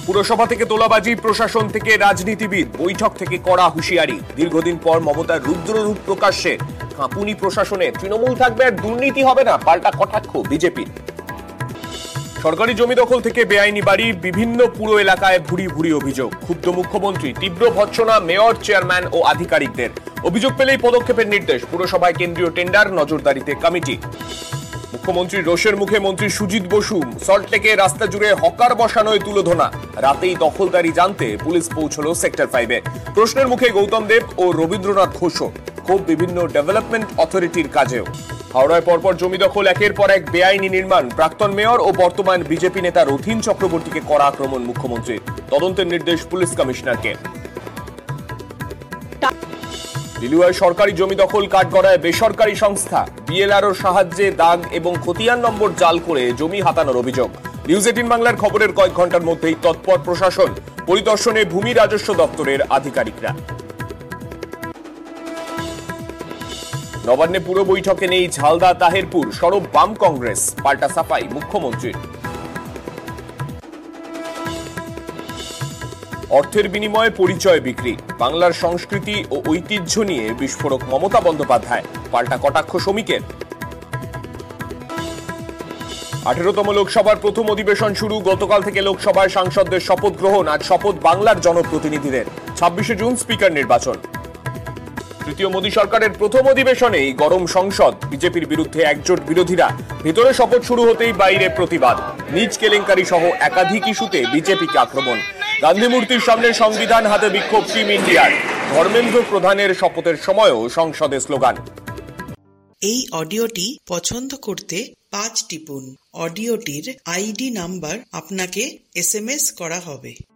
পুরসভা থেকে তোলাবাজি, প্রশাসন থেকে রাজনীতিবিদ, বৈঠক থেকে কড়া হুঁশিয়ারি। দীর্ঘদিন পর মমতার রুদ্ররূপ প্রকাশ্যে। কাঁপুনি প্রশাসনে, তৃণমূল থাকবে আর দুর্নীতি হবে না, পাল্টা কটাক্ষ বিজেপির। সরকারি জমি দখল থেকে বেআইনি বাড়ি, বিভিন্ন পুর এলাকায় ভুরি ভুরি অভিযোগ। ক্ষুব্ধ মুখ্যমন্ত্রী, তীব্র ভৎসনা মেয়র, চেয়ারম্যান ও আধিকারিকদের। অভিযোগ পেলেই পদক্ষেপের নির্দেশ। পুরসভায় কেন্দ্রীয় টেন্ডার, নজরদারিতে কমিটি। মুখ্যমন্ত্রীর রোষের মুখে মন্ত্রী সুজিত বসু। সল্টলেকে রাস্তা জুড়ে হকার বসানোয় তুলোধনা। রাতেই দখলদারি জানতে পুলিশ পৌঁছল সেক্টর 5-এ। প্রশ্নের মুখে গৌতম দেব ও রবীন্দ্রনাথ ঘোষও। খুব বিভিন্ন ডেভেলপমেন্ট অথরিটির কাজেও। হাওড়ায় পরপর জমি দখল, একের পর এক বেআইনি নির্মাণ। প্রাক্তন মেয়র ও বর্তমান বিজেপি নেতা রথীন চক্রবর্তীকে কড়া আক্রমণ মুখ্যমন্ত্রীর। তদন্তের নির্দেশ পুলিশ কমিশনারকে। লিলুয়ায় সরকারি জমি দখল, কাঠগড়ায় বেসরকারি সংস্থা। বিএলআরওর সাহায্যে দাগ এবং খতিয়ান নম্বর জাল করে জমি হাতানোর অভিযোগ। নিউজ 18 বাংলার খবরের কয়েক ঘন্টার মধ্যেই তৎপর প্রশাসন। পরিদর্শনে ভূমি রাজস্ব দপ্তরের আধিকারিকরা। নবান্নে পুরো বৈঠকে নেই ঝালদা তাহেরপুর। সরব বাম কংগ্রেস, পাল্টা সাফাই মুখ্যমন্ত্রীর। অর্থের বিনিময়ে পরিচয় বিক্রি, বাংলার সংস্কৃতি ও ঐতিহ্য নিয়ে বিস্ফোরক মমতা বন্দ্যোপাধ্যায়, পাল্টা কটাক্ষ শ্রমিকের। 18তম লোকসভার প্রথম অধিবেশন শুরু। গতকাল থেকে লোকসভায় সাংসদদের শপথ গ্রহণ। আজ শপথ বাংলার জনপ্রতিনিধিদের। 26শে জুন স্পিকার নির্বাচন। তৃতীয় মোদী সরকারের প্রথম অধিবেশনেই গরম সংসদ। বিজেপির বিরুদ্ধে একজোট বিরোধীরা। ভিতরে শপথ শুরু হতেই বাইরে প্রতিবাদ। নিজ কেলেঙ্কারি সহ একাধিক ইস্যুতে বিজেপিকে আক্রমণ। গান্ধী মূর্তির সামনে সংবিধান হাতে বিক্ষোভ টিম ইন্ডিয়ার। ধর্মেন্দ্র প্রধানের শপথের সময়ও সংসদে স্লোগান। এই অডিওটি পছন্দ করতে 5 টিপুন। অডিওটির আইডি নাম্বার আপনাকে SMS করা হবে।